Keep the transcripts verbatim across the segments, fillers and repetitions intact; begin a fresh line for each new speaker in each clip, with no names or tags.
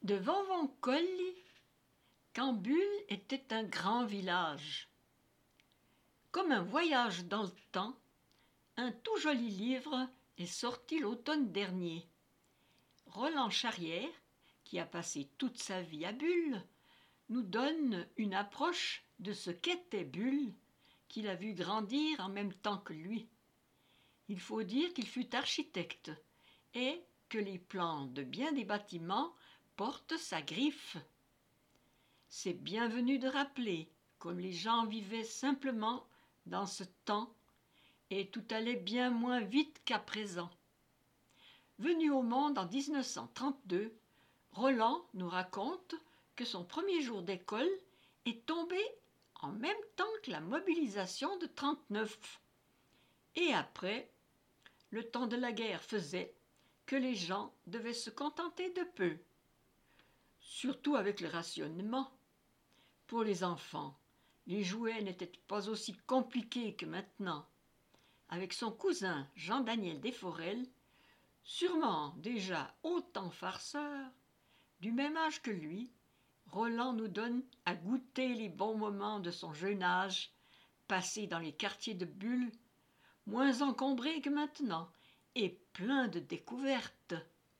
De Vanvancolli, quand Bulle était un grand village. Comme un voyage dans le temps, un tout joli livre est sorti l'automne dernier. Roland Charrière, qui a passé toute sa vie à Bulle, nous donne une approche de ce qu'était Bulle, qu'il a vu grandir en même temps que lui. Il faut dire qu'il fut architecte et que les plans de bien des bâtiments portent sa griffe. C'est bienvenu de rappeler comme les gens vivaient simplement dans ce temps et tout allait bien moins vite qu'à présent. Venu au monde en dix-neuf cent trente-deux, Roland nous raconte que son premier jour d'école est tombé en même temps que la mobilisation de trente-neuf. Et après, le temps de la guerre faisait que les gens devaient se contenter de peu, surtout avec le rationnement. Pour les enfants, les jouets n'étaient pas aussi compliqués que maintenant. Avec son cousin Jean-Daniel Desforelles, sûrement déjà autant farceur, du même âge que lui, Roland nous donne à goûter les bons moments de son jeune âge, passés dans les quartiers de Bulle, moins encombrés que maintenant, et pleins de découvertes.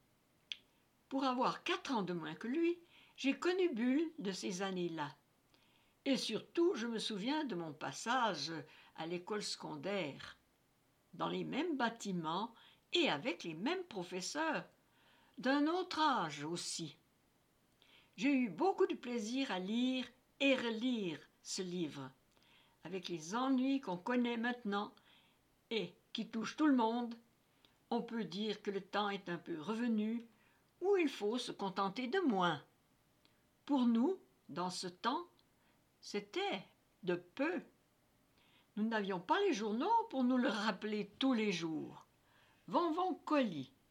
Pour avoir quatre ans de moins que lui, j'ai connu Bulle de ces années-là. Et surtout, je me souviens de mon passage à l'école secondaire, dans les mêmes bâtiments et avec les mêmes professeurs, d'un autre âge aussi. J'ai eu beaucoup de plaisir à lire et relire ce livre, avec les ennuis qu'on connaît maintenant et qui touchent tout le monde. On peut dire que le temps est un peu revenu, où il faut se contenter de moins. Pour nous, dans ce temps, c'était de peu. Nous n'avions pas les journaux pour nous le rappeler tous les jours. Vanvancolli,